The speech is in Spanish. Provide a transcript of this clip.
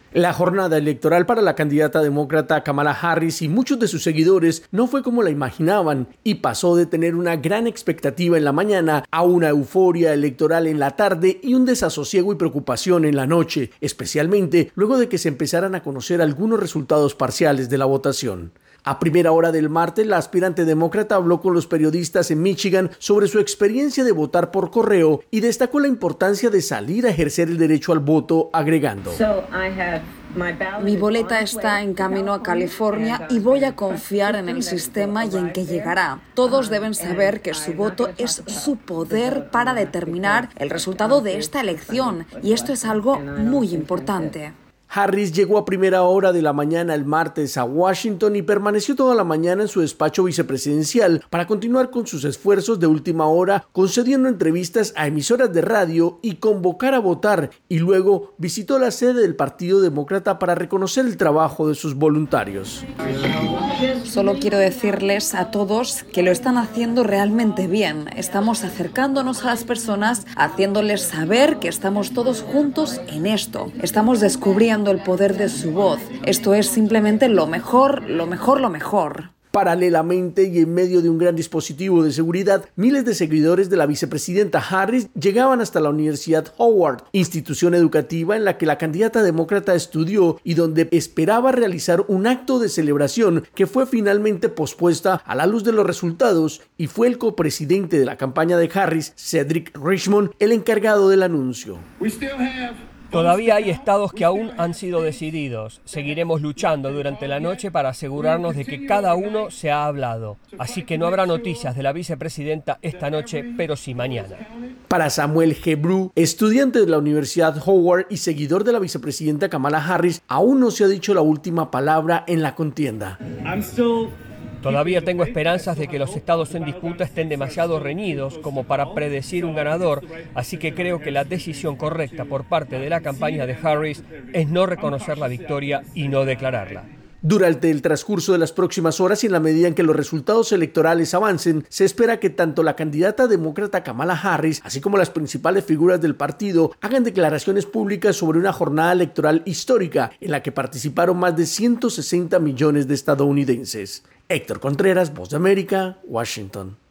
La jornada electoral para la candidata demócrata Kamala Harris y muchos de sus seguidores no fue como la imaginaban y pasó de tener una gran expectativa en la mañana a una euforia electoral en la tarde y un desasosiego y preocupación en la noche, especialmente luego de que se empezaran a conocer algunos resultados parciales de la votación. A primera hora del martes, la aspirante demócrata habló con los periodistas en Michigan sobre su experiencia de votar por correo y destacó la importancia de salir a ejercer el derecho al voto, agregando: Mi boleta está en camino a California y voy a confiar en el sistema y en que llegará. Todos deben saber que su voto es su poder para determinar el resultado de esta elección y esto es algo muy importante. Harris llegó a primera hora de la mañana el martes a Washington y permaneció toda la mañana en su despacho vicepresidencial para continuar con sus esfuerzos de última hora, concediendo entrevistas a emisoras de radio y convocar a votar, y luego visitó la sede del Partido Demócrata para reconocer el trabajo de sus voluntarios. Solo quiero decirles a todos que lo están haciendo realmente bien. Estamos acercándonos a las personas, haciéndoles saber que estamos todos juntos en esto. Estamos descubriendo el poder de su voz. Esto es simplemente lo mejor, lo mejor, lo mejor. Paralelamente y en medio de un gran dispositivo de seguridad, miles de seguidores de la vicepresidenta Harris llegaban hasta la Universidad Howard, institución educativa en la que la candidata demócrata estudió y donde esperaba realizar un acto de celebración que fue finalmente pospuesta a la luz de los resultados, y fue el copresidente de la campaña de Harris, Cedric Richmond, el encargado del anuncio. Todavía hay estados que aún han sido decididos. Seguiremos luchando durante la noche para asegurarnos de que cada uno se ha hablado. Así que no habrá noticias de la vicepresidenta esta noche, pero sí mañana. Para Samuel Hebrew, estudiante de la Universidad Howard y seguidor de la vicepresidenta Kamala Harris, aún no se ha dicho la última palabra en la contienda. Todavía tengo esperanzas de que los estados en disputa estén demasiado reñidos como para predecir un ganador, así que creo que la decisión correcta por parte de la campaña de Harris es no reconocer la victoria y no declararla. Durante el transcurso de las próximas horas y en la medida en que los resultados electorales avancen, se espera que tanto la candidata demócrata Kamala Harris, así como las principales figuras del partido, hagan declaraciones públicas sobre una jornada electoral histórica en la que participaron más de 160 millones de estadounidenses. Héctor Contreras, Voz de América, Washington.